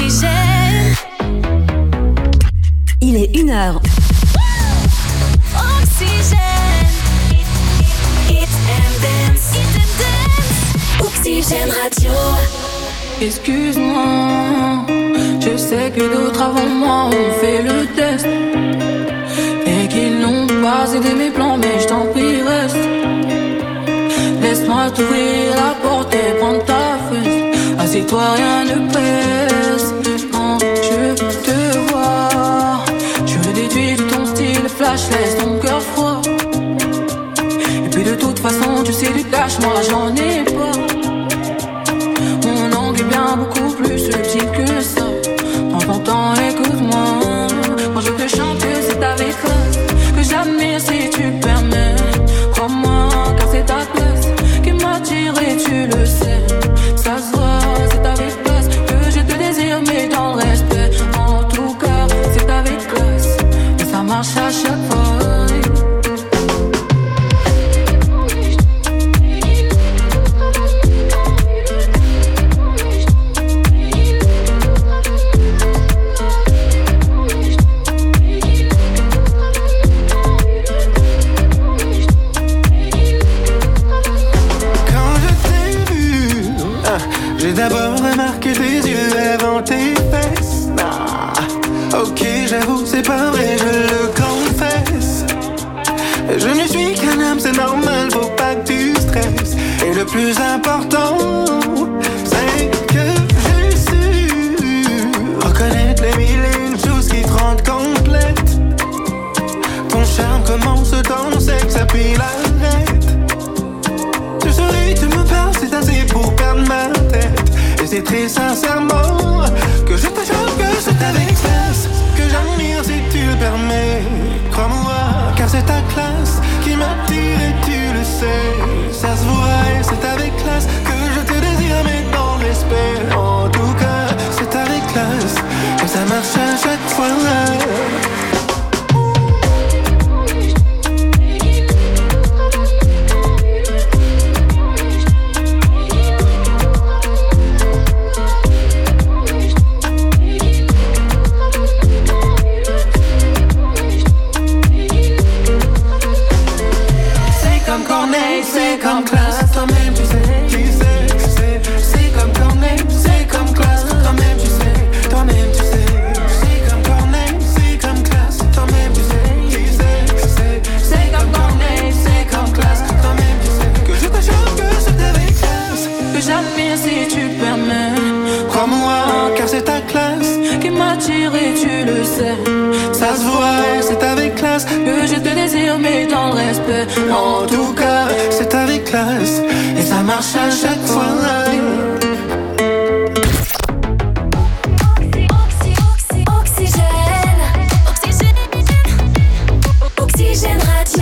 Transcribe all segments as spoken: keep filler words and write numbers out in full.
Oxygène. Il est une heure. Oxygène. Hit and dance. Hit and dance. Oxygène Radio. Excuse-moi, je sais que d'autres avant moi ont fait le test et qu'ils n'ont pas aidé mes plans, mais je t'en prie reste. Laisse-moi t'ouvrir la porte et prendre ta fesse. Assieds-toi, rien ne presse. Quand je te vois, je déduis de ton style flash, laisse ton cœur froid. Et puis de toute façon, tu sais du cash, moi j'en ai pas. Mon angle est bien beaucoup plus subtil que ça. Prends ton temps, écoute-moi. Moi je veux chanter, c'est avec classe que j'admire si tu le permets. Crois-moi, car c'est ta classe qui m'attire et tu le sais. Ça se voit, c'est avec classe que je te désire, mais dans le respect. En tout cas, c'est avec classe et ça marche à chaque fois. J'ai d'abord remarqué tes yeux avant tes fesses. Ah, ok, j'avoue, c'est pas vrai, je le confesse. Je ne suis qu'un homme, c'est normal, faut pas que tu stresses. Et le plus important, c'est que j'ai su reconnaître les mille et une choses qui te rendent complète. Ton charme commence dans le sexe, puis l'arrête. Tu souris, tu me parles, c'est assez pour perdre ma tête. Et c'est très sincèrement que je te jure que c'est avec classe que j'admire si tu le permets. Crois-moi, car c'est ta classe qui m'attire et tu le sais. Ça se voit et c'est avec classe que je te désire, mais dans le respect. En tout cas, c'est avec classe que ça marche à chaque fois. C'est comme classe, toi-même tu sais, tu sais, tu sais. C'est comme Corneille, c'est comme classe, toi-même tu sais, toi-même tu sais. C'est comme Corneille, c'est comme classe, toi-même tu sais, tu sais, tu sais. C'est comme Corneille, c'est comme classe, toi-même tu sais. Que je te jure que c'est avec classe que j'admire si tu le permets. Crois-moi, car c'est ta classe qui m'attire et tu le sais. Ça se voit, c'est avec classe que je te désire, mais dans le respect. En tout cas, c'est avec classe et ça marche à chaque fois. Oxygène Radio.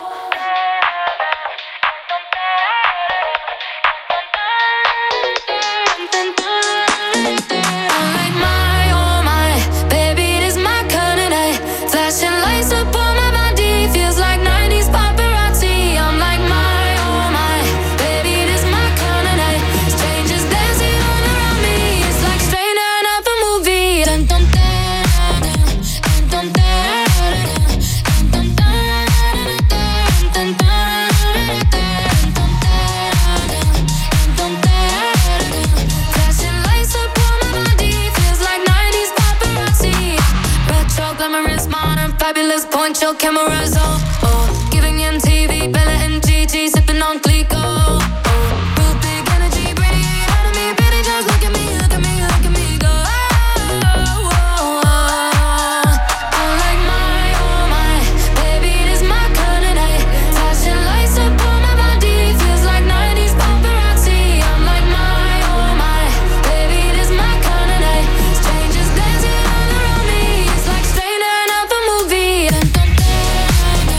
Point your cameras on, oh. Giving M T V, Bella and Gigi, sipping on Clico. Oh. Real big energy, radiate out of me, baby, just look at me, look at me, look at me go. Oh, oh, oh, oh. I'm like my, oh my, baby, this my kind of night. Flashing lights up on my body, feels like nineties paparazzi. I'm like my, oh my, baby, this my kind of night. Strangers dancing all around me, it's like straight out of a movie. Dun, dun, dun, dun.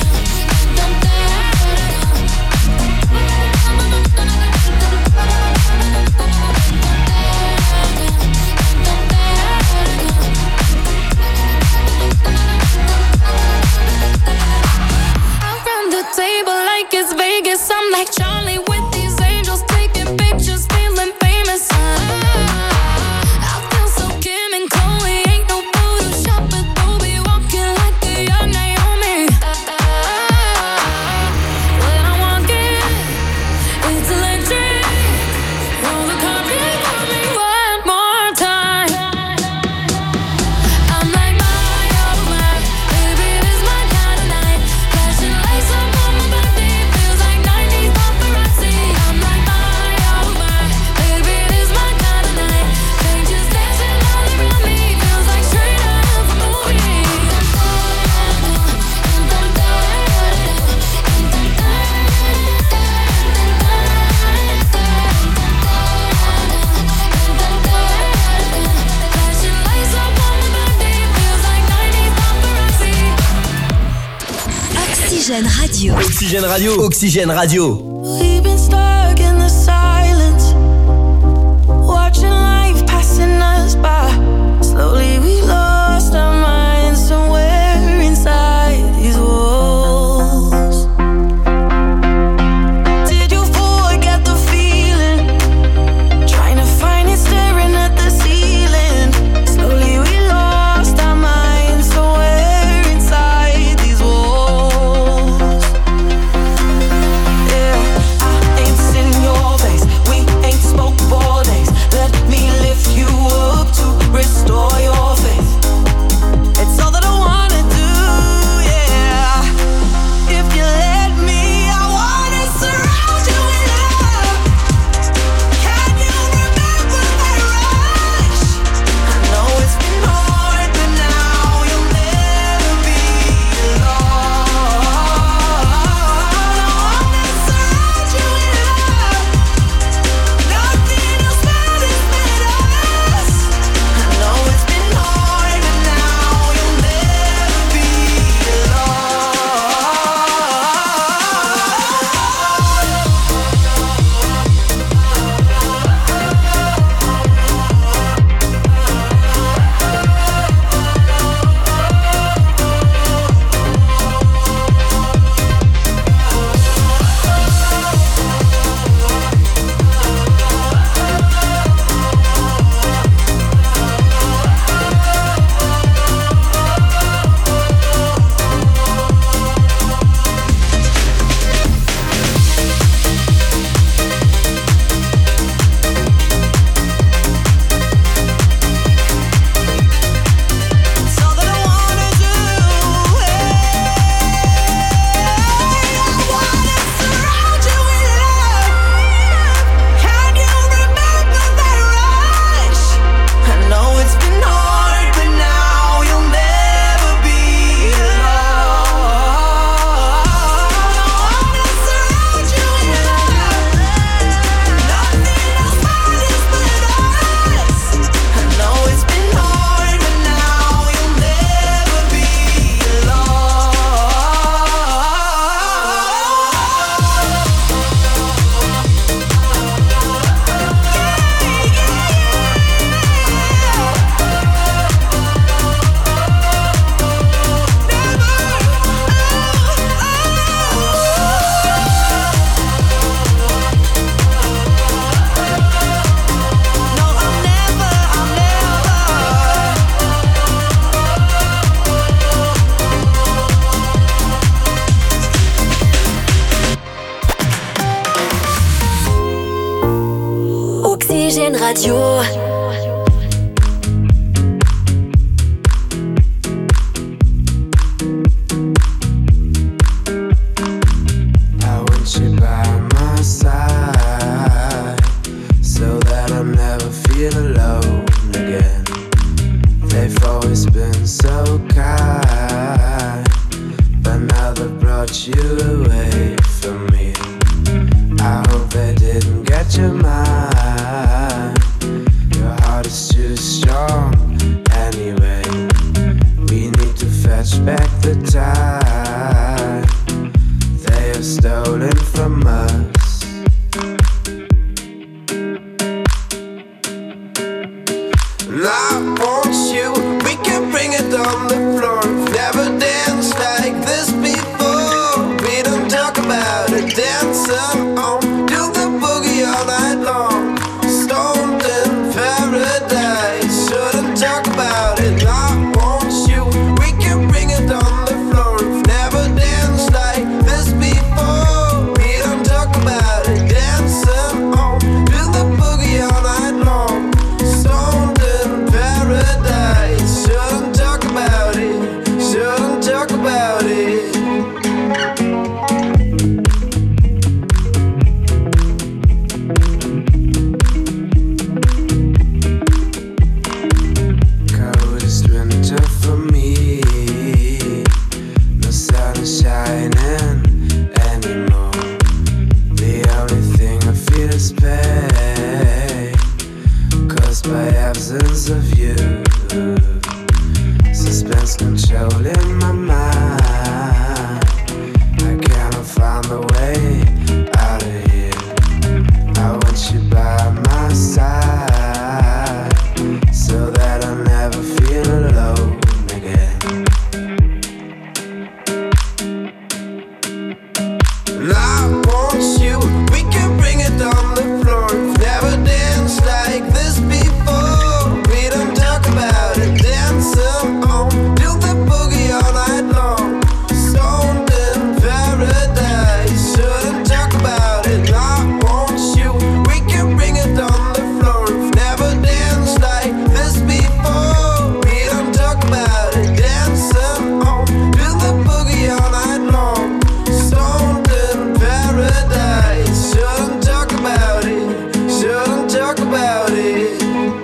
Radio. Oxygène Radio. Oxygène Radio. We've been stuck in the silence, watching life passing us by. Slowly we lost our minds somewhere inside these walls. Did you forget the feeling? Trying to find it staring at the ceiling. Slowly we lost our minds somewhere inside these walls. Yeah, I ain't seen your face. We ain't spoke for days. Let me lift you up to restore your faith. It's all that I wanna do, yeah. If you let me, I wanna surround you with love. Can you remember that rush? I know it's been hard, but now you'll never be alone. I wanna surround you with love. Nothing else matters but us. I know it's been hard, but now you'll never be Oxygène Radio. I want you by my side, so that I never feel alone again. They've always been so kind, but now they've brought you away from me. I hope they didn't get your mind. Your heart is too strong anyway. We need to fetch back the time they have stolen from us. And I want you, we can bring it on the floor. Never danced like this before. We don't talk about it, dance on, do the boogie all night long. Stoned in paradise, shouldn't talk about it. I want you, we can bring it on the floor. Never danced like this before. We don't talk about And I want you. We can bring it on the floor. We've never danced like this before. We don't talk about it. Dance on, do the boogie all night long. Stoned in paradise. Shouldn't talk about it. I want you. We can bring it on the floor. We've never danced like this before. We don't talk about it. Dance on, do the boogie all night long. Stoned in paradise. Shouldn't talk about it. Shouldn't talk about it.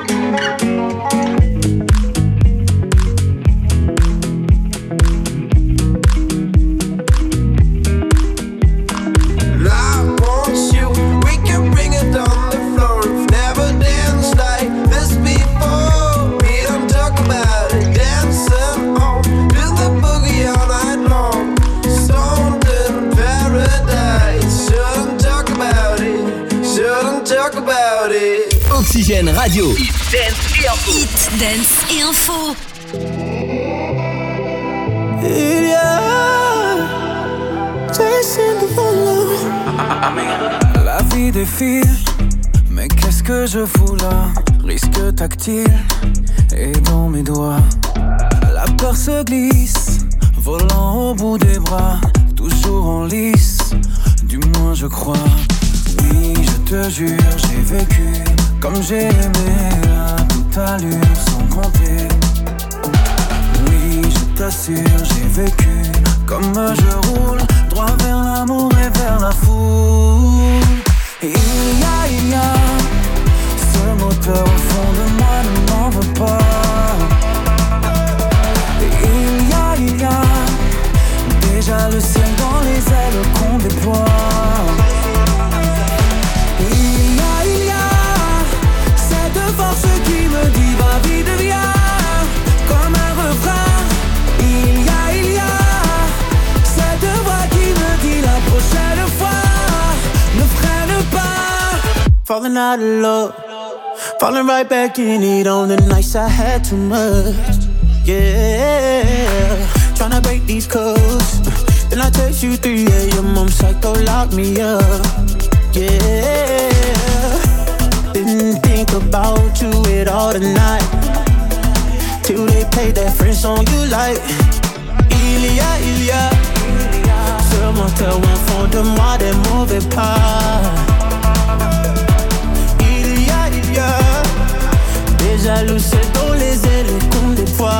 And I want you. We can bring it on the floor. We've never danced like this before. We don't talk about it. Dancing on, do the boogie all night long. Stoned in paradise. Shouldn't talk about it. Shouldn't talk about it. Oxygène Radio. Hit, dance et info. La vie défile, mais qu'est-ce que je fous là? Risque tactile, et dans mes doigts la peur se glisse, volant au bout des bras, toujours en lice, du moins je crois. Oui, je te jure, j'ai vécu comme j'ai aimé, à toute allure, sans compter. Oui, je t'assure, j'ai vécu comme je roule, droit vers l'amour et vers la foule. Il y a, il y a ce moteur au fond de moi, ne m'en veux pas. Il y a, il y a déjà le ciel dans les ailes qu'on déploie. Il y a, il y a cette force qui me dit va vite, viens, comme un refrain. Il y a, il y a cette voix qui me dit la prochaine fois ne freine pas. Falling out of love, falling right back in it on the nights I had too much. Yeah, tryna break these codes. Then I text you three a.m. I'm psycho, lock me up. Yeah, didn't think about you at all tonight, till they played that French song you like. Il y a, il y a ce moteur au fond de moi, des mauvais pas. Il y a, il y a déjà le ciel dans les ailes qu'on déploie.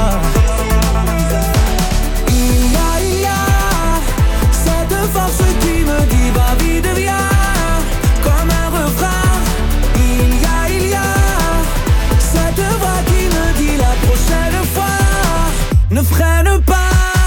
Il y a, il y a cette force qui me dit va vite, viens, comme un refrain. Il y a, il y a cette voix qui me dit la prochaine fois ne freine pas.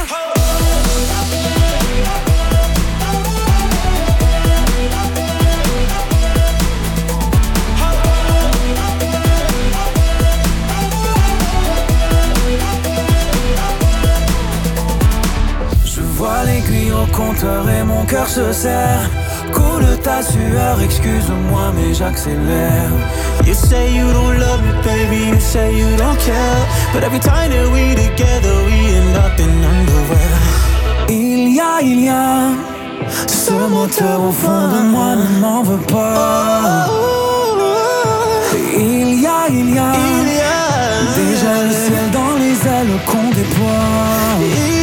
Au compteur et mon cœur se serre. Coule ta sueur, excuse-moi mais j'accélère. You say you don't love me, baby, you say you don't care, but every time that we together, we end up in underwear. Il y a, il y a ce moteur au fond de moi, ne m'en veux pas. Il y a, il y a déjà le ciel dans les ailes qu'on déploie.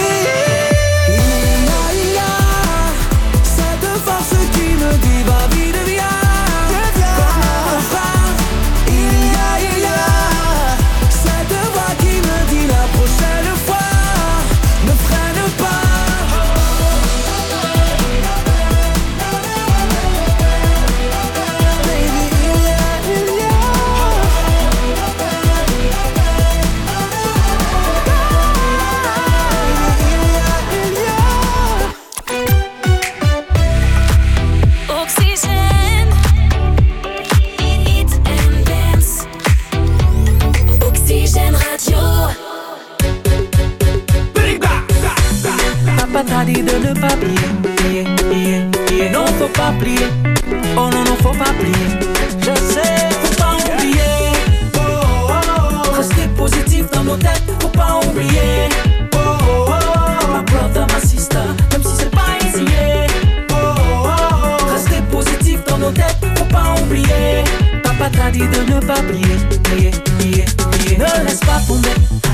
T'as dit de ne pas plier, plier, plier, plier. Non, faut pas plier. Oh non, non, faut pas plier. Je sais, faut pas oublier. Oh, oh, oh. Rester positif dans nos têtes, faut pas oublier. Oh, oh, oh. Ma brother, ma sister, même si c'est pas easy. Yeah. Papa t'a dit de ne pas plier, plier, plier, plier. Ne laisse pas tomber,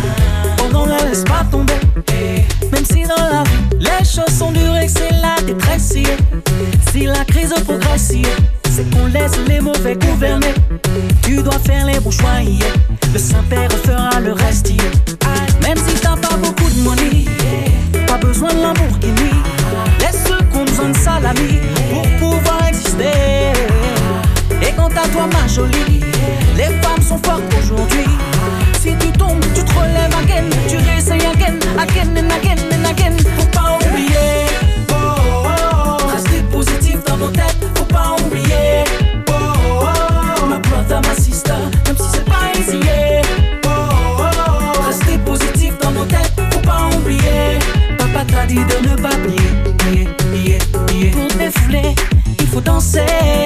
oh non, ne laisse pas tomber. Même si dans la vie, les choses sont dures et que c'est la détresse. Si la crise progresse, c'est qu'on laisse les mauvais gouverner. Tu dois faire les bons choix, yeah. Le Saint-Père fera le reste, yeah. Même si t'as pas beaucoup de money, pas besoin de Lamborghini. Laisse ceux qui ont besoin de salami pour pouvoir exister. Et quant à toi ma jolie, les femmes sont fortes aujourd'hui. Si tu tombes, tu te relèves again. Tu réessayes again, again and again and again. Faut pas oublier, oh, oh, oh. Rester positif dans nos têtes, faut pas oublier, oh, oh, oh. Ma brother, ma sister, même si c'est pas easy, yeah. Oh, oh, oh. Rester positif dans nos têtes, faut pas oublier. Papa t'a dit de ne pas plier, plier, plier, plier. Pour te défouler, il faut danser.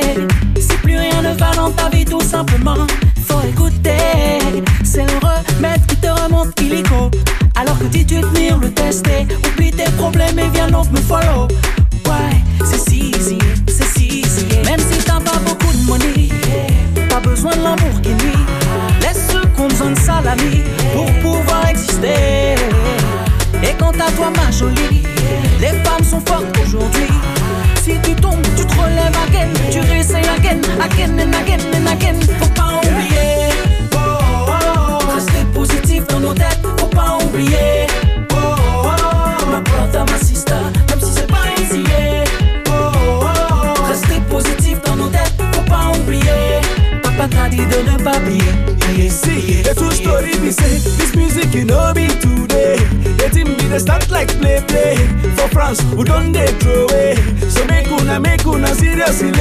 Si plus rien ne va dans ta vie, tout simplement, faut écouter. C'est le remède qui te remonte illico. Alors que dis-tu tenir le tester. Oublie tes problèmes et viens donc me follow. Ouais, c'est si easy, c'est si easy. Même si t'as pas beaucoup de money, pas besoin de Lamborghini. Laisse ceux qui ont besoin de salami pour pouvoir exister. Et quant à toi ma jolie, les femmes sont fortes aujourd'hui. Si tu tombes, tu te relèves again. Tu réessayes again, again and again and again. Faut pas oublier, oh, oh, oh. Rester positif dans nos têtes, faut pas oublier, oh, oh, oh. Ma brother, ma sister, même si c'est pas easy, yeah. Oh, oh, oh. Rester positif dans nos têtes, faut pas oublier. Papa t'a dit de ne pas plier. Yeah, see, the true story be say, this music you know me today. Let him be the start like play play. For France, who don't they throw away. So make una, make una seriously.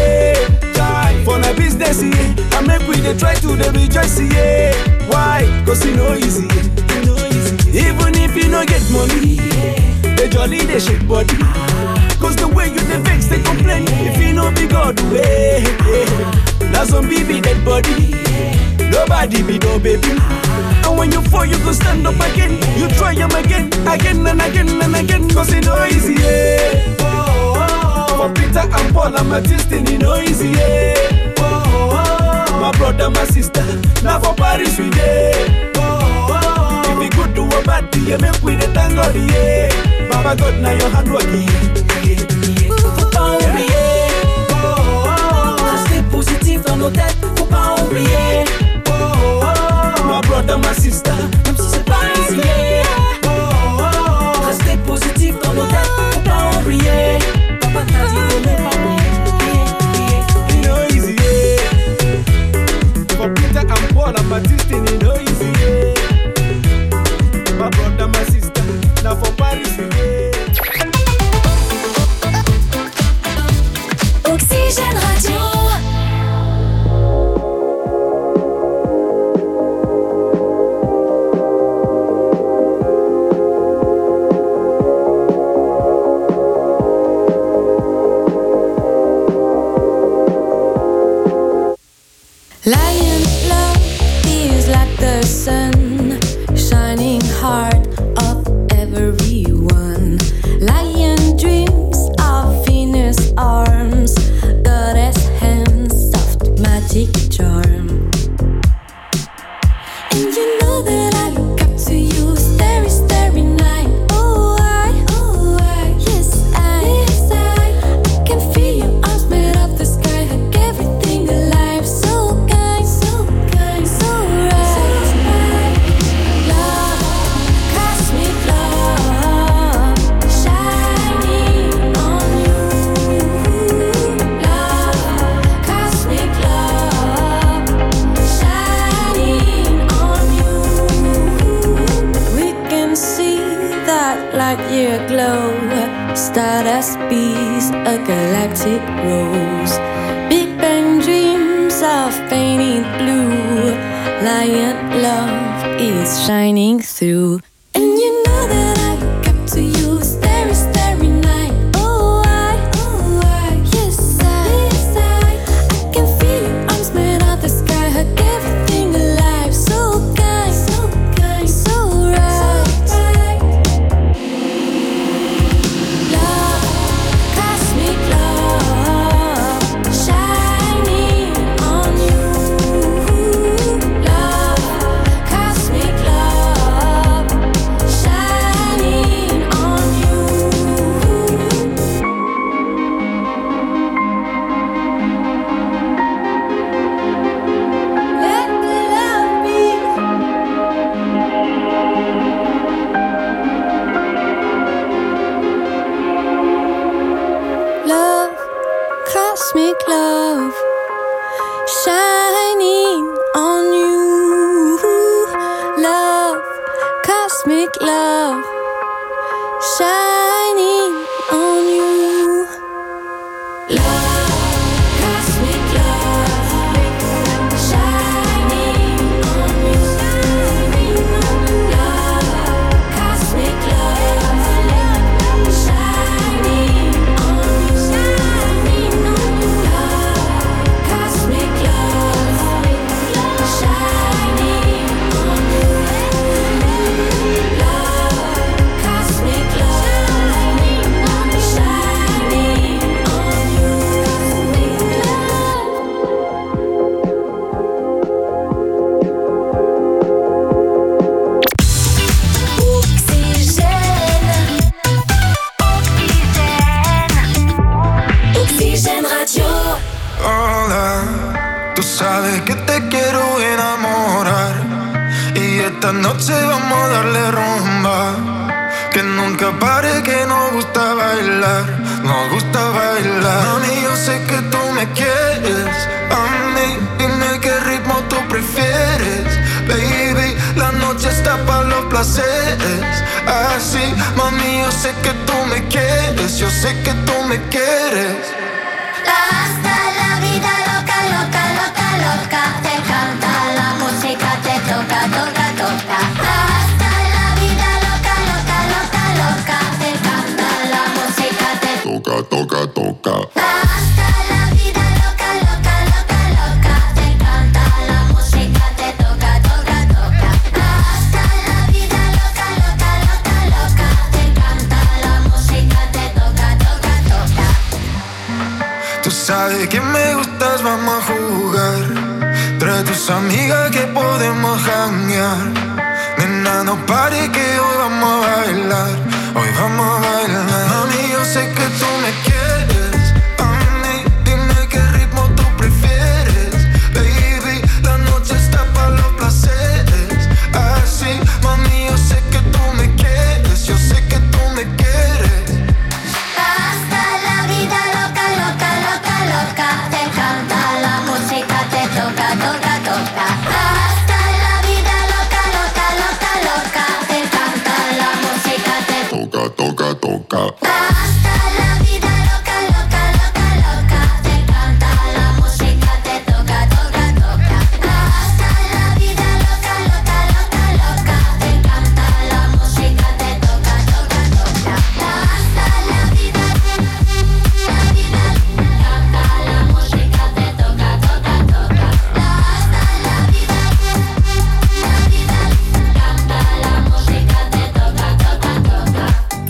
Try for my business, yeah. I make we they try to the rejoice, yeah. Why? Cause you know easy, you know easy. Even if you don't get money, they jolly, they shake body. Cause the way you the vex, they complain. If you know be God way, now some baby dead body. Nobody be no baby. And when you fall, you go stand up again. You try them again, again and again and again. Cause it no easy, yeah. Oh, oh, oh. For Peter and Paul and my destiny, no easy, yeah. Oh, oh, oh. My brother, my sister, now for Paris we day. Oh, oh, oh. If you good do a bad thing, you make with the tango, yeah. Baba God, now your hand work, yeah, yeah, yeah. Faut pas oublier, oh, oh, oh. Rester positif dans nos têtes, faut pas oublier. My brother, my sister, même si c'est pas easy, yeah. Oh, oh, oh. Rester positif dans nos têtes, faut pas oublier. Papa t'a dit de ne pas oublier. You know easy, yeah. For Peter and Paul and my destiny, no easy, yeah. My brother, my sister, now for Paris, yeah. Oxygène Radio. Lion love is like the sun, shining heart of everyone. Lion dreams of Venus arms, goddess hands, soft magic charm. And you know that I look up to you, starry, starry night. Oh I, oh I, yes I, yes I, I can feel your arms made of the sky, hug everything alive. So year glow, stardust bees, a galactic rose. Big Bang dreams of painted blue. Lion love is shining through. And you know that I look up to you, starry, starry night. Oh I, oh I, yes I, yes I, I can feel your arms made of the sky, hug everything alive. So kind, so kind, so right. Cosmic love shining on you. cosmic love shining on you. Love, cosmic love shining on you. Love, cosmic love shining on you. Love, cosmic love shining on you. Love, cosmic love shining on you. Love, cosmic love shining on you. Oxygène. Oxygène Radio. Hola, tú sabes que te quiero enamorar y esta noche vamos a darle rumba. Que nunca pare, que nos gusta bailar, nos gusta bailar. Mami, yo sé que tú me quieres, a mí, dime qué ritmo tú prefieres. Baby, la noche está para los placeres. Así, mami, yo sé que tú me quieres, yo sé que tú me quieres. Hasta la vida loca, loca, loca, loca. Te canta la música, te toca, toca, toca. Hasta la vida loca, loca, loca, loca. Te canta la música, te Toca, toca, toca. hasta la vida loca, loca, loca, loca. Te canta la música, te toca, toca, toca. Hasta la vida loca, loca, loca, loca. Te canta la música, te toca, toca, toca. Tú sabes que me gustas, vamos a jugar. Trae tus amigas que podemos janguear. Nena, no pare que hoy vamos a bailar. Hoy vamos a bailar. Mami, yo sé que tú me quieres. A mí, dime qué ritmo tú prefieres. Baby, la noche está para los placeres. Así, mami, yo sé que tú me quieres. Yo sé que tú me quieres. Hasta la vida loca, loca, loca, loca. Te canta la música, te toca, toca, toca. Hasta la vida loca, loca, loca, loca. Te canta la música, te Toca, toca, toca. hasta la vida loca, loca, loca, loca. Te canta la música, te toca, toca, toca. Hasta la vida loca, loca, loca, loca. Te canta la música, te toca, toca, toca. Hasta la vida, la vida, canta la música, te toca, toca, toca. Hasta la vida, la vida, canta la música, te toca, toca, toca.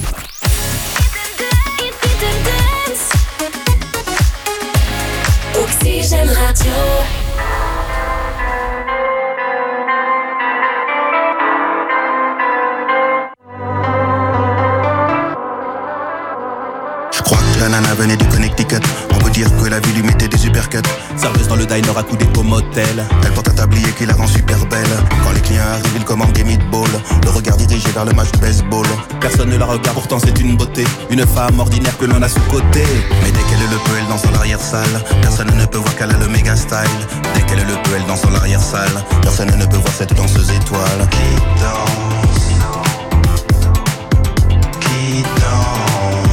Oxygène Radio. Je crois que la nana venait du Connecticut. On peut dire que la vie lui mettait des uppercuts. Serveuse dans le diner à coups des motel. Elle porte un tablier qui la rend super belle. Quand les clients arrivent, ils commandent des meatballs. Le regard dirigé vers le match de baseball. Personne ne la regarde, pourtant c'est une beauté. Une femme ordinaire que l'on a sous-côté. Mais dès qu'elle le peut, elle danse dans l'arrière-salle. Personne ne peut voir qu'elle a le méga style. Dès qu'elle le peut, elle danse dans l'arrière-salle. Personne ne peut voir cette danseuse étoile. Qui danse, qui danse.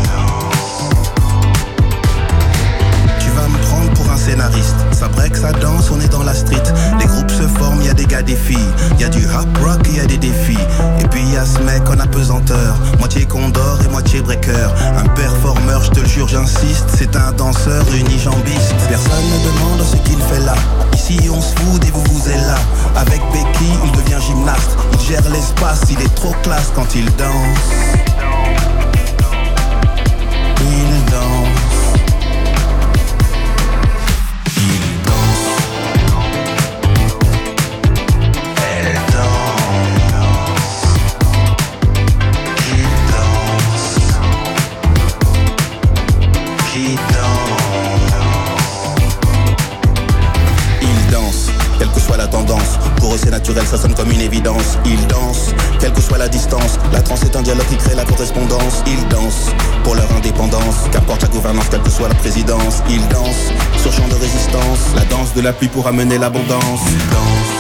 Tu vas me prendre pour un scénariste. Ça break, ça danse, on est dans la street. Les groupes se forment, y'a des gars, des filles. Y'a du hop rock, y'a des défis. Et puis y'a ce mec en apesanteur. Moitié condor et moitié breaker. Un performeur, je te le jure, j'insiste. C'est un danseur unijambiste. Personne ne demande ce qu'il fait là. Ici on se fout et vous vous êtes là. Avec Becky, il devient gymnaste. Il gère l'espace, il est trop classe quand il danse. Il danse. Pour eux c'est naturel, ça sonne comme une évidence. Ils dansent, quelle que soit la distance. La trance est un dialogue qui crée la correspondance. Ils dansent pour leur indépendance, qu'importe la gouvernance, quelle que soit la présidence. Ils dansent sur champ de résistance. La danse de la pluie pour amener l'abondance. Ils dansent.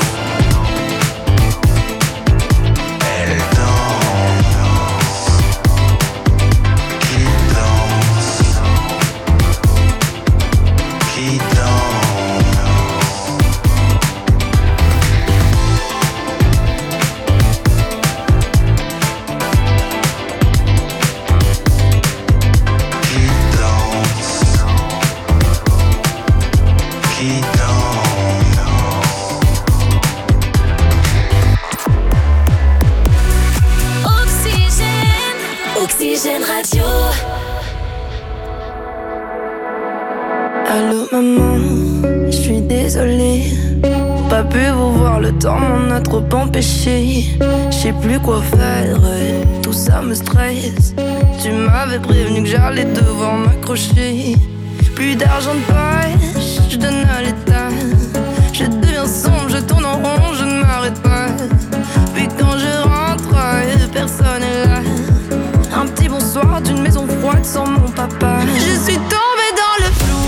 Allô maman, je suis désolée. Pas pu vous voir, le temps m'en a trop empêché. Je sais plus quoi faire, tout ça me stresse. Tu m'avais prévenu que j'allais devoir m'accrocher. Plus d'argent de poche, je donne à l'état. Je deviens sombre, je tourne en rond, je ne m'arrête pas. Puis quand je rentre, personne est là. Un petit bonsoir d'une maison froide sans mon papa. Je suis tombée dans le flou.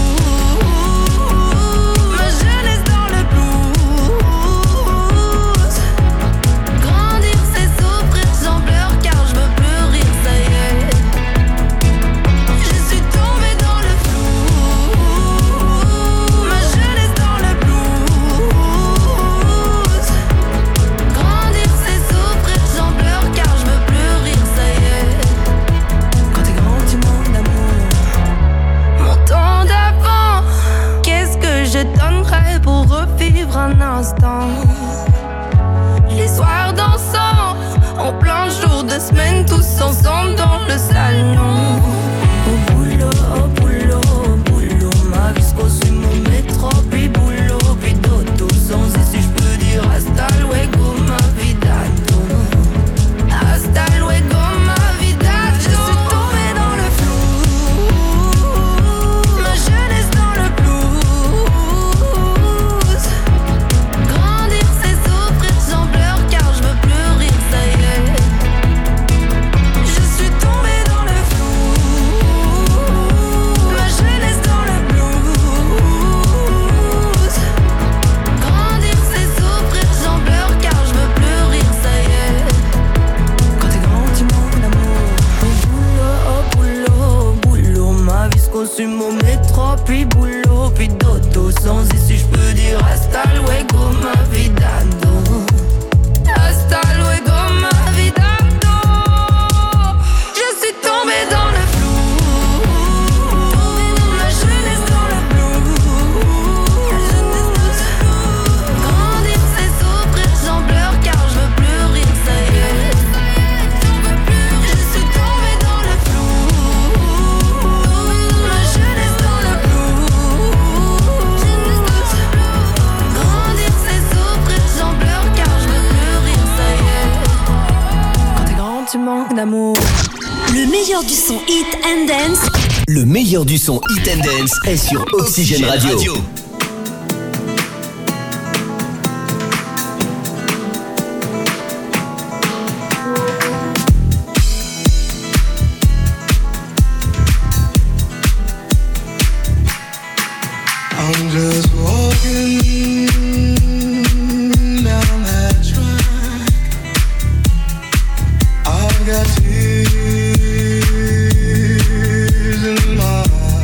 Ma jeunesse dans le blues. Grandir c'est souffrir, j'en pleure car je veux plus rire, ça y est. Je suis tombée dans le flou. Ma jeunesse dans le blues. Grandir c'est souffrir, j'en pleure car je veux plus rire, ça y est. Quand t'es grand tu manques d'amour. Mon temps d'avant, qu'est-ce que je donnerais pour revivre un instant. Les soirs dansants, en plein jour de semaine, tous ensemble dans le salon. Au boulot, au boulot, au boulot, ma vie se consume mon métro, puis boulot, puis dodo, sans issue, je peux dire hasta luego, ma vida, hasta luego, ma vida. Je suis tombée dans le flou, ma jeunesse dans le blues. Grandir c'est souffrir, j'en pleure car je veux plus rire, ça y est. Je suis tombée dans le flou, ma jeunesse dans le blues. Grandir c'est souffrir, j'en pleure car je veux plus rire, ça y est. Quand t'es grand tu manques d'amour. Au boulot, au boulot, au boulot, ma vie se consume au métro, puis boulot, puis dodo, sans issue je peux dire hasta luego, ma vida, no. Hasta luego, ma vida, no. Je suis tombée dans le flou, ma jeunesse dans le blues. Grandir c'est souffrir, j'en pleure car je veux plus rire, ça y est. Je suis tombée dans le flou, ma jeunesse dans le blues. Grandir c'est souffrir, j'en pleure car je veux plus rire, ça y est. Quand t'es grand tu manques d'amour. Le meilleur du son Hit and Dance. Le meilleur du son Hit and Dance est sur Oxygène Radio. I'm just walking down that track. I've got tears in my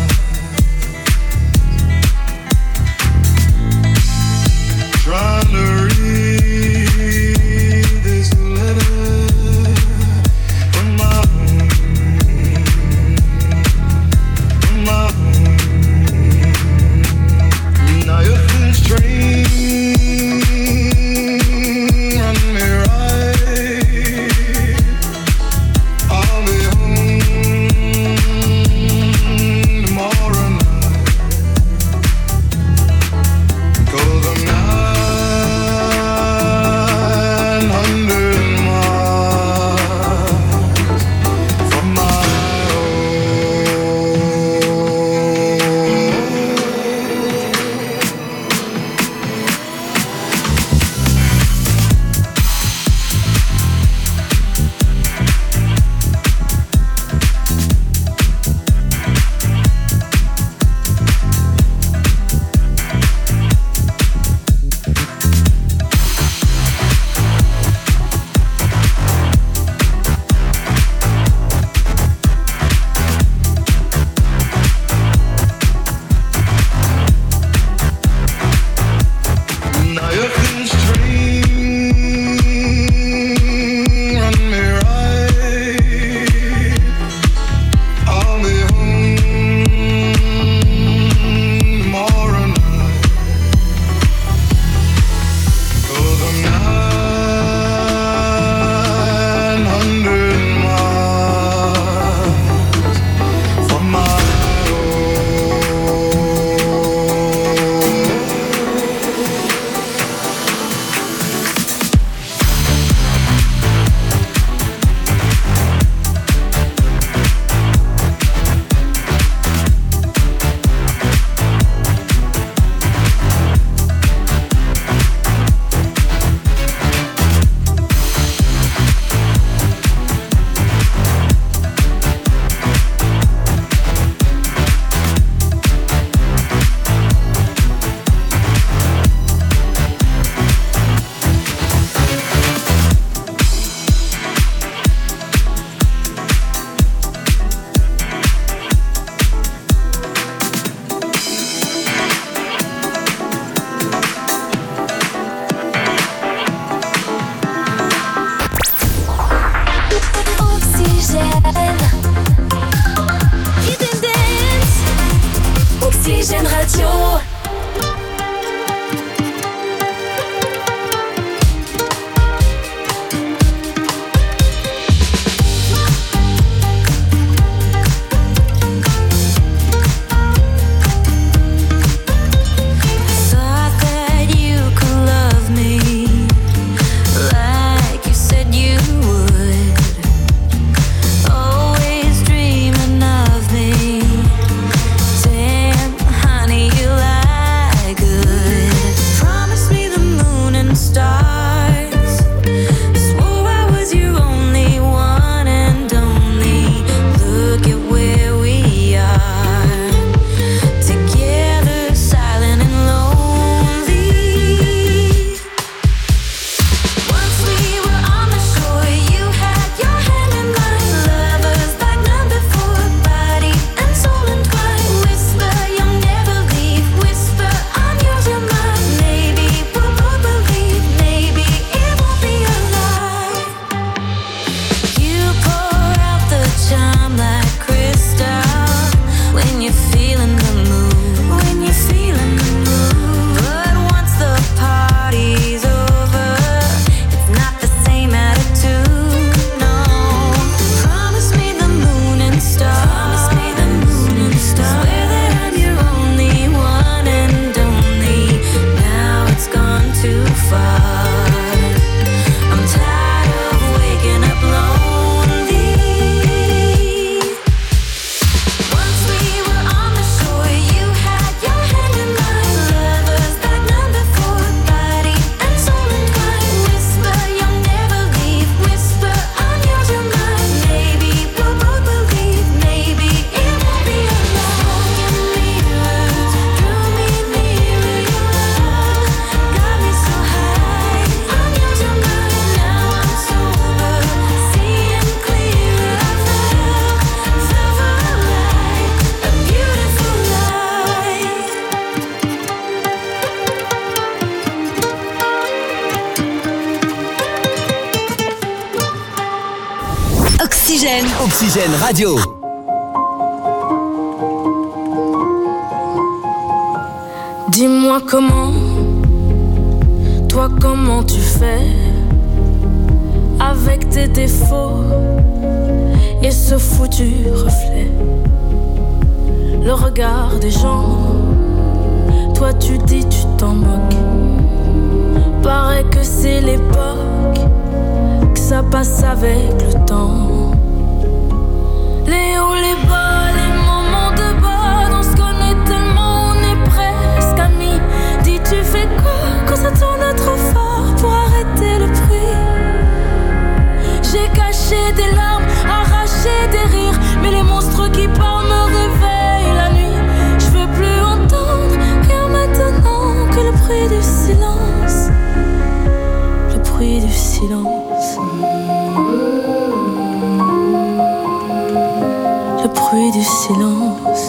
eyes, trying to read this letter from my from my now you feel strange. Oxygène Radio. Oxygène. Oxygène Radio. Dis-moi comment, toi comment tu fais avec tes défauts et ce foutu reflet. Le regard des gens, toi tu dis tu t'en moques. Paraît que c'est l'époque, que ça passe avec le temps. Les hauts, les bas, les moments de bas, on se connaît tellement, on est presque amis. Dis tu fais quoi quand ça tourne trop fort pour arrêter le bruit? J'ai caché des larmes, arraché des rires, mais les monstres qui parlent me réveillent la nuit. Je veux plus entendre rien maintenant que le bruit du silence. Le bruit du silence. Le bruit du silence.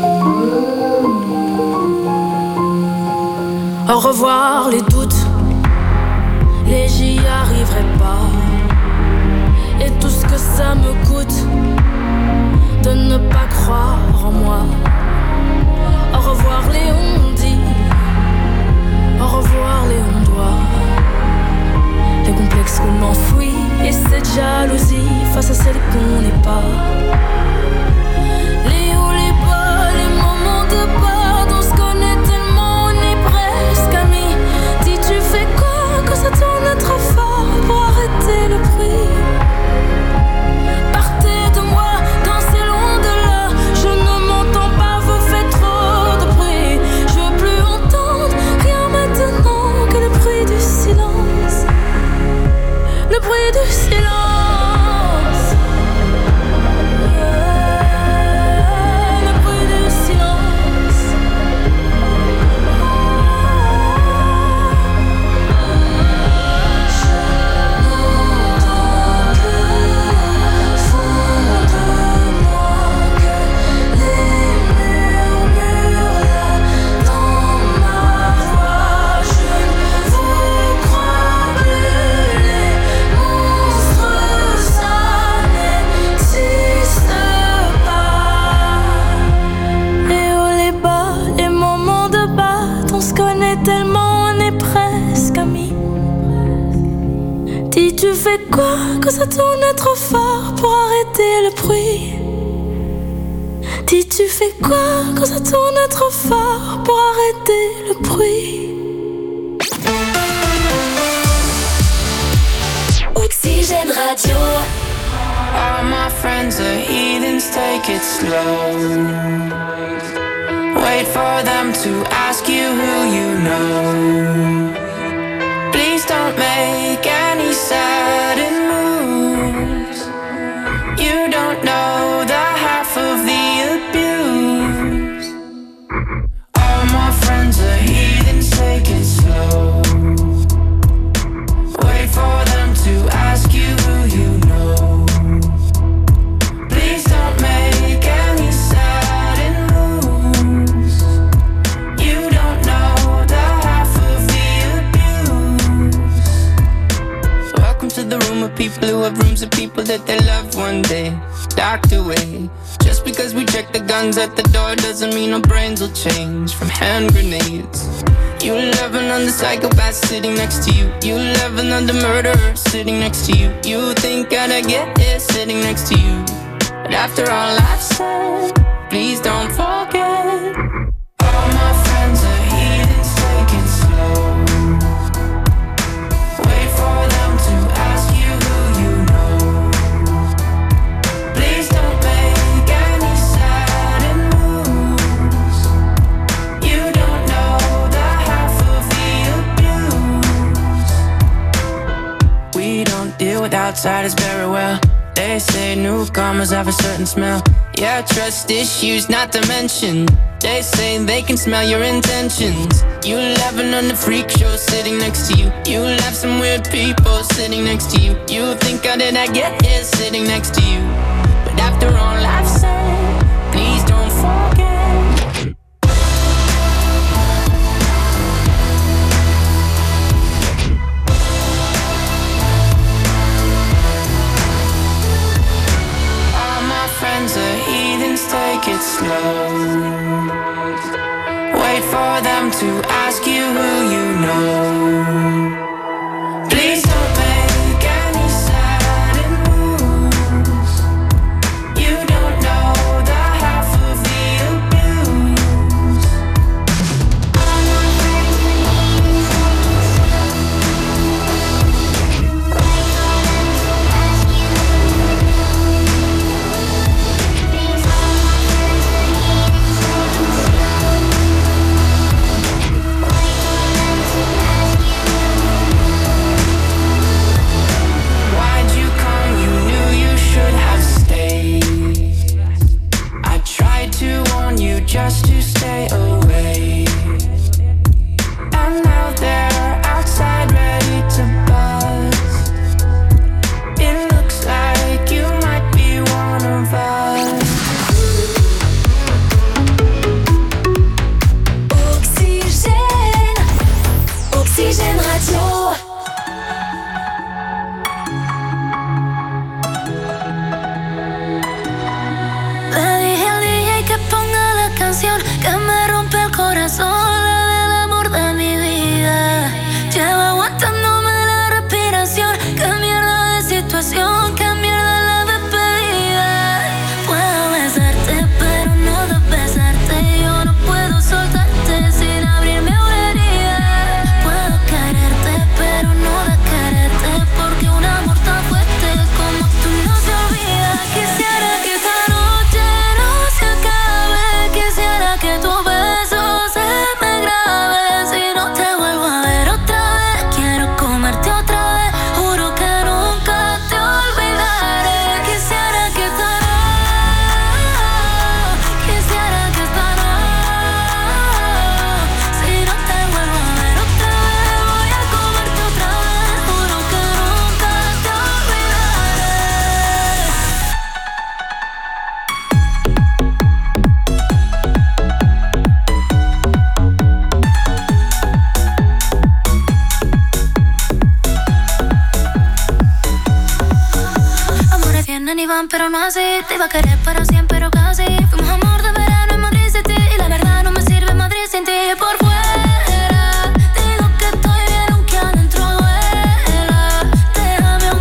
Au revoir les doutes, les j'y arriverai pas. Et tout ce que ça me coûte de ne pas croire en moi. Au revoir les on dit, au revoir les on doit. Les complexes qu'on m'enfouit et cette jalousie face à celle qu'on n'est pas. Les hauts, les bas, les moments de bas, on se connaît tellement, on est presque amis. Dis tu fais quoi quand ça tourne trop fort pour arrêter le bruit? Partez de moi, dansez loin de là, je ne m'entends pas. tu fais quoi quand ça tourne trop fort pour arrêter le bruit? Dis tu fais quoi quand ça tourne trop fort pour arrêter le bruit? Oxygène Radio. All my friends are heathens, take it slow. Wait for them to ask you who you know. Please don't make any sudden moves. You don't know the half of the abuse. All my friends are heathens, take it slow. Wait for them to ask you who you know. Please don't make any sudden moves. You don't know the half of the abuse. Welcome to the room of people who have rooms of people that they love one day docked away. Just because we check the guns at the door doesn't mean our brains will change from hand grenades. You loving on the psychopath sitting next to you. You loving on the murderer sitting next to you. You think I'd get here sitting next to you. But after all I've said, please don't forget. All my friends are heathens, take it slow. Wait for them to ask you who you know. Please don't make any sudden moves. You don't know the half of the abuse. We don't deal with outsiders very well. They say newcomers have a certain smell. Yeah, trust issues not to mention. They say they can smell your intentions. You laughing on the freak show sitting next to you. You laugh some weird people sitting next to you. You think how did I get here sitting next to you? But after all I've said, please don't forget. Friends are heathens, take it slow. Wait for them to ask you who you know. Please don't make any sudden moves. You don't know the half of the abuse. Just to stay away. And now they're outside ready to buzz. It looks like you might be one of us. Oxygène. Oxygène Radio. Que me rompe el corazón, la del amor de mi vida. Lleva aguantándome la respiración. Qué mierda de situación, qué mierda la despedida. Puedo besarte, pero no de besarte. Yo no puedo soltarte sin abrirme una herida. Puedo quererte, pero no de quererte. Porque un amor tan fuerte como tú no se olvida. Quisiera que esta noche no se acabe. Quisiera que tu beso se me grabe. Si no te vuelvo a ver otra vez, quiero comerte otra vez. Juro que nunca te olvidaré. Quisiera que esta noche, quisiera que esta noche, si no te vuelvo a ver otra vez, voy a comerte otra vez. Juro que nunca te olvidaré. Amores vienen y van, pero no así. Te iba a querer para siempre, pero casi. Fuimos amor de verano en Madrid City. Y la verdad no me sirve Madrid sin ti. Por fuera digo que estoy bien aunque adentro duela. Déjame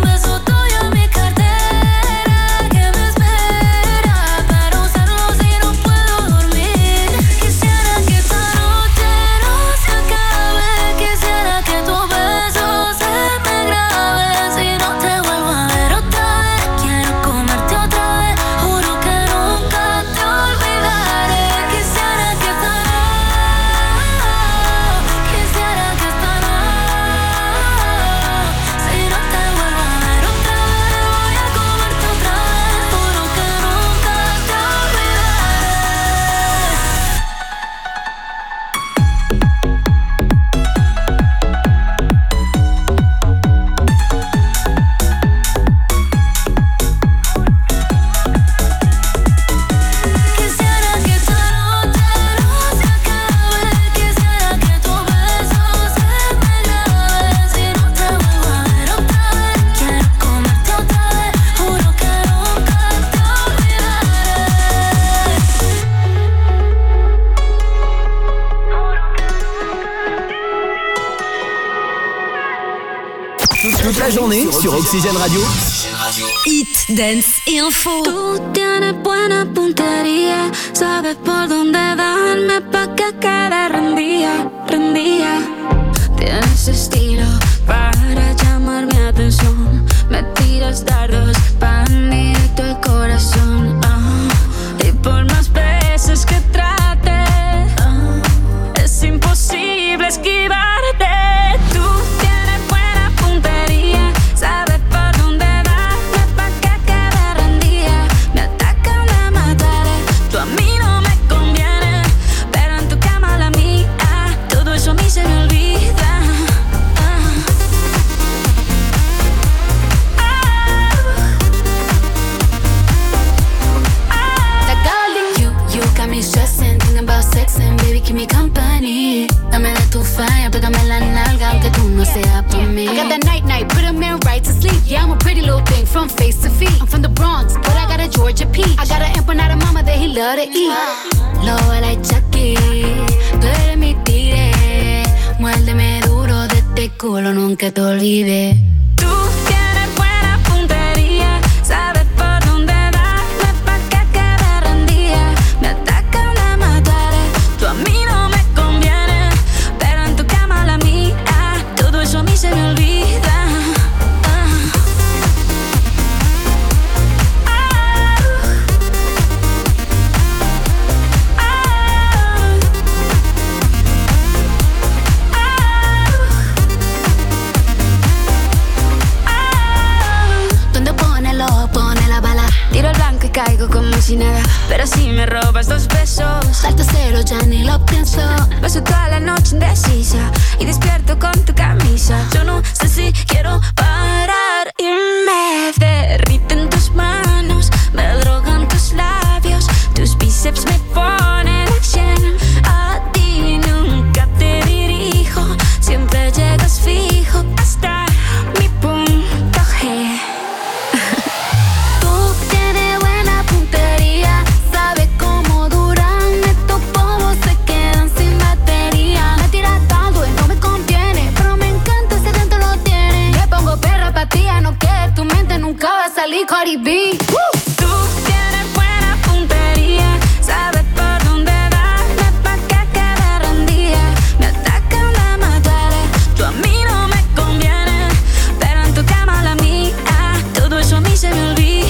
Toute la journée sur Oxygène Radio. Hit, dance et info. Tú tienes buena puntería, sabes por dónde darme pa' que quede rendida, rendida. Tienes estilo para llamar mi atención. Me tiras dardos pan directo al corazón. Ah, y por más veces que trate, ah, es imposible esquivarte. Tú tienes buena puntería, sabes por dónde darme pa' que quede rendida. Me atacan, me mataré, tú a mí no me conviene, pero en tu cama la mía, todo eso a mí se me olvida. Keep me company. Dame de tu falla, pégame la nalga, aunque tú no seas por mí. I got that night night, put a man right to sleep. Yeah, I'm a pretty little thing from face to feet. I'm from the Bronx, but I got a Georgia peach. I got an empanada mama that he love to eat. Low like Chucky, tú eres mi tigre. Muérdeme duro de este culo, nunca te olvides. Tú tienes buena puntería, sabes por dónde darme pa' que quede rendida. Me atacan, me mataré, tú a mí no me conviene, pero en tu cama la mía, todo eso a mí se me olvida. Tiro el blanco y caigo como si nada, pero si me robas dos besos, salto cero, ya ni lo pienso. Paso toda la noche indecisa y despierto con tu camisa. Yo no sé si quiero parar y me derriten tus manos, me drogan tus labios, tus bíceps me ponen a cien. A ti nunca te dirijo, siempre llegas fijo hasta mi punto G. Sabe cómo duran estos polvos, se quedan sin batería. Me tiras tanto y no me conviene, pero me encanta ese dentro lo tiene. Le pongo perra pa' ti, no que tu mente nunca va a salir Cardi B. Woo! Tú tienes buena puntería, sabes por dónde darme pa' que quede rendida. Me atacan, me mataré, tú a mí no me conviene, pero en tu cama la mía, todo eso a mí se me olvida.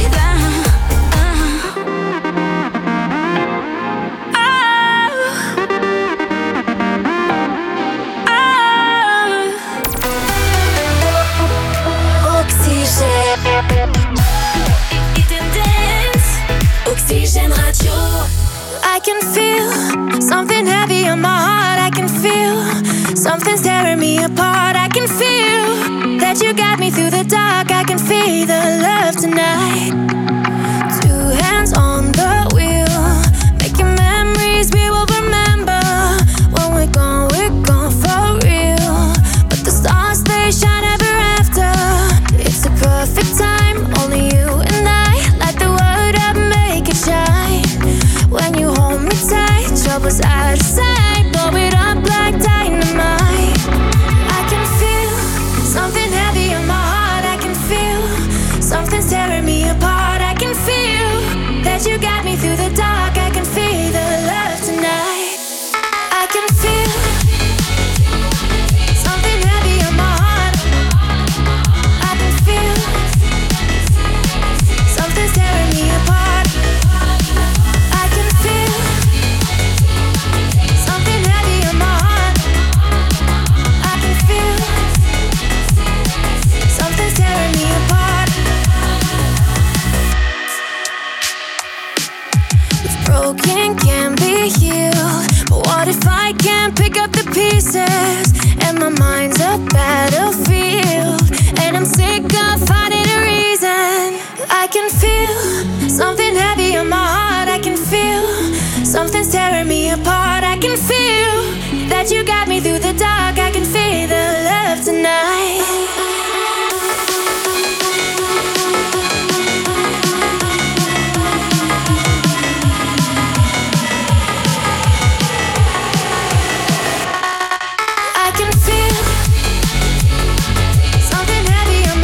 Oxygène Radio. I can feel something heavy on my heart. I can feel something's tearing me apart. I can feel that you got me through the dark. I can feel the love tonight. Two hands on the wheel, making memories we will remember. When we're gone, we're gone for real. But the stars, they shine ever after. It's a perfect time, only you and I. Light the world up, make it shine. When you hold me tight, trouble's out of sight. Blow it up like dynamite. I can feel something heavy on my heart. I can feel something's tearing me apart. I can feel that you got me through the dark. I can feel the love tonight. I can feel something heavy on my heart. I can feel something's tearing me apart. I can feel something heavy on my heart. I can feel something's tearing me apart. What's broken can be healed, but what if I can't pick up the pieces? And my mind's a battlefield, and I'm sick of finding a reason. I can feel something heavy on my heart. I can feel something's tearing me apart. I can feel that you got me through the dark. I can feel the love tonight. I can feel something heavy on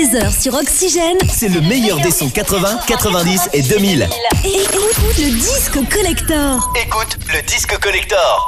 seize heures sur Oxygène. C'est le meilleur des sons quatre-vingts, quatre-vingt-dix et deux mille. Et écoute le disque collector. Écoute le disque collector.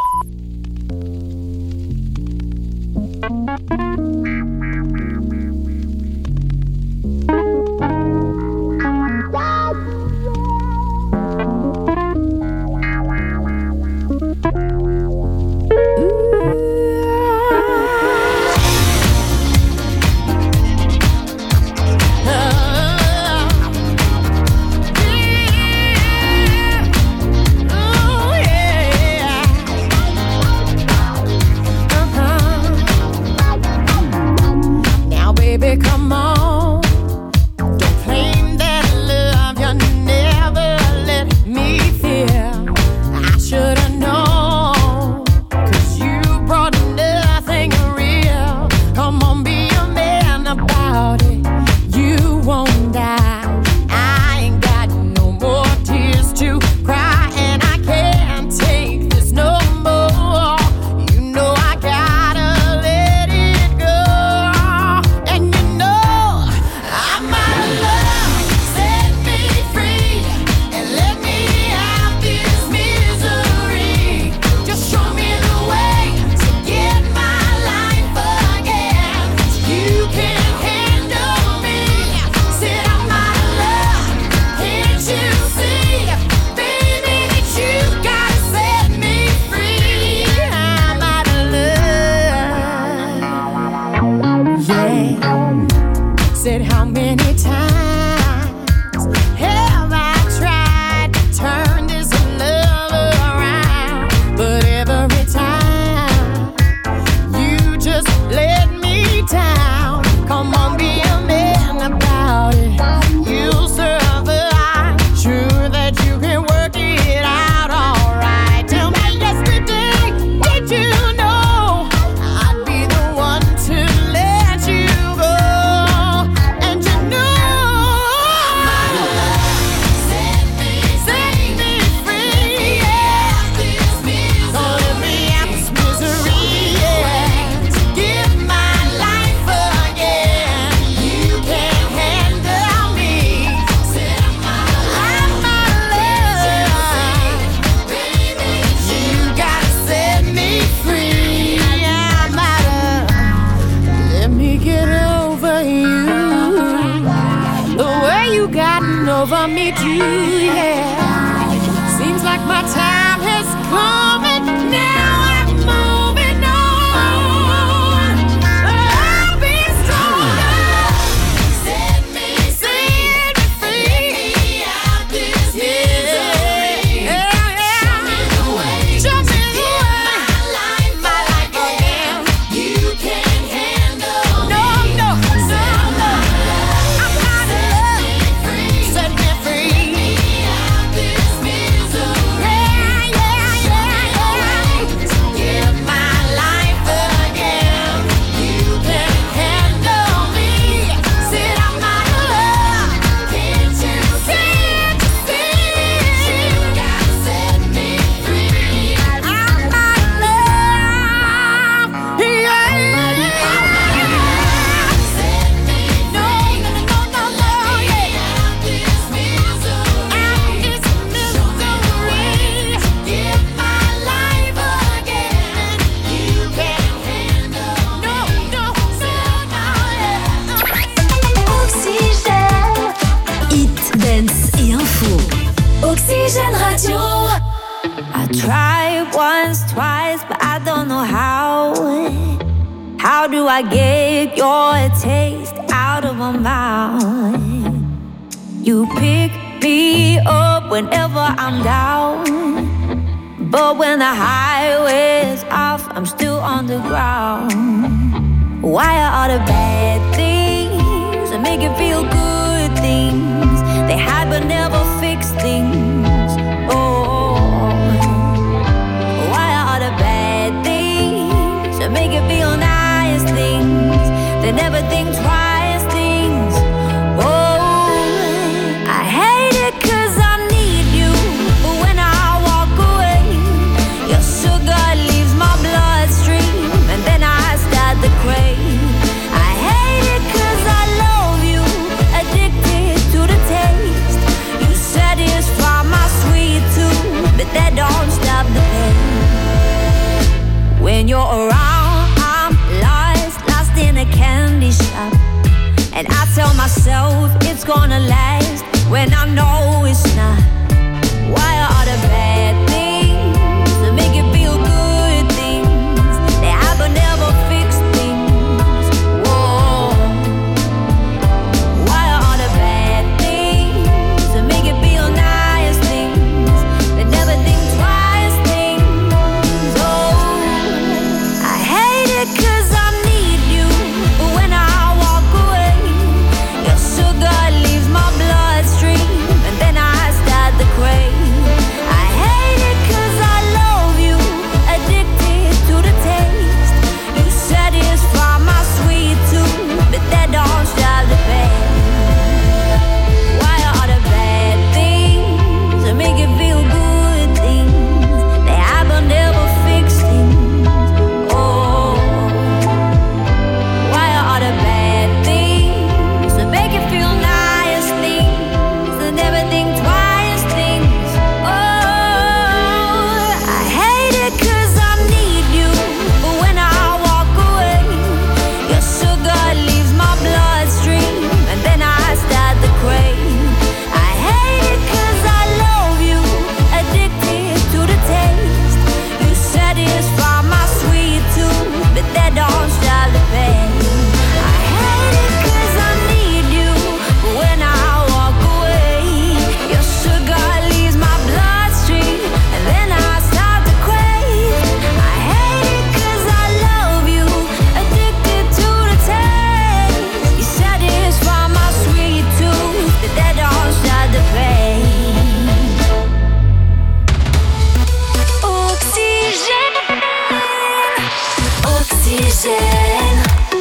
Over me too, yeah. Seems like my time has come and now I'm moving on. I'll be stronger. Set me, set me free. Get me out this misery. Yeah, yeah. Show me the way. Show me the way. My life, my life again. You can't handle me. No, no, no, no. I'm not in love. Set me free. Get me out this misery. Yeah, yeah, yeah, yeah. Give my life again. You can't handle me. Said I'm out of love. Can't you see? You gotta set me free. I'm out of love. Yeah, set me free. No, no, no, no, yeah. Out this misery. Out this misery. Give my life again. You can't handle. No, no, no, no, yeah. Oxygène. Hit, dance et info. Oxygène Radio. I tried once, twice, but I don't know how. How do I get your taste out of my mouth? You pick me up whenever I'm down, but when the highway's off, I'm still on the ground. Why are all the bad things that make you feel good things? They hide but never fix things. Oh, why are all the bad things that make you feel nice things? They never think twice things. Oh, I hate it 'cause I need you, but when I walk away, your sugar leaves my bloodstream, and then I start to crave. I hate it 'cause I love you, myself it's gonna last when I know it's not. Why are the bad things that make you feel good things? They happen, never fix things. Whoa. Why are the bad things that make you feel nice things? They never think twice things. Oh, I hate it 'cause I need you, but when I walk away, your sugar leaves my bloodstream, and then I start to crave. I hate it 'cause I love you, addicted to the taste. You satisfy my sweet tooth, but that don't stop the pain. Why are the bad things that make you feel good things? They happen, never fix things. Oh, why are the bad things that make you feel nice things and never think twice things? Oh, I hate it 'cause I need you, but when I walk away, your sugar leaves my bloodstream, and then I start to crave. I hate it 'cause I love you, addicted to the taste. You satisfy my sweet tooth, but that don't stop the pain. I hate it 'cause I need you, but when I walk away, your sugar leaves my bloodstream, and then I start to crave. I hate it 'cause I love you, addicted to the taste. You satisfy my sweet tooth, but that don't stop the pain. Oxygène. Oxygène.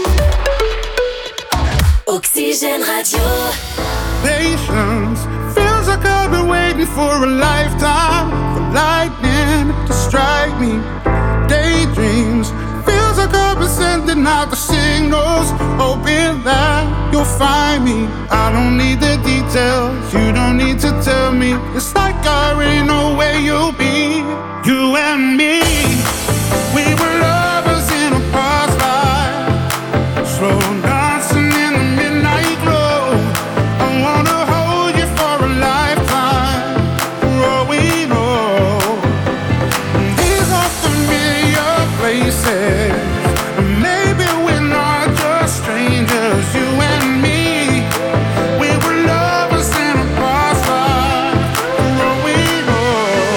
Oxygène Radio. Patience feels like I've been waiting for a lifetime for lightning to strike me. Daydreams feels like I've been sending out the signals, hoping that you'll find me. I don't need the details, you don't need to tell me. It's like I already know where you'll be. You and me, we were lovers in a past life, slow dancing in the midnight glow. I wanna hold you for a lifetime, for all we know. These are familiar places, and maybe we're not just strangers. You and me, we were lovers in a past life, for all we know.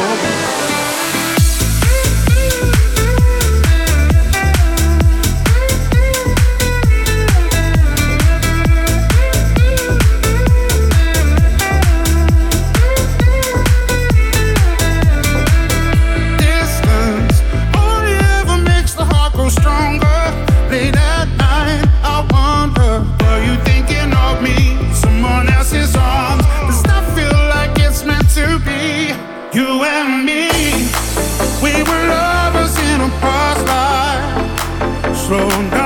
Distance only ever makes the heart grow stronger. Late at night, I wonder, are you thinking of me? Someone else's arms. Does that feel like it's meant to be? You and me, we were lovers in a past life, slow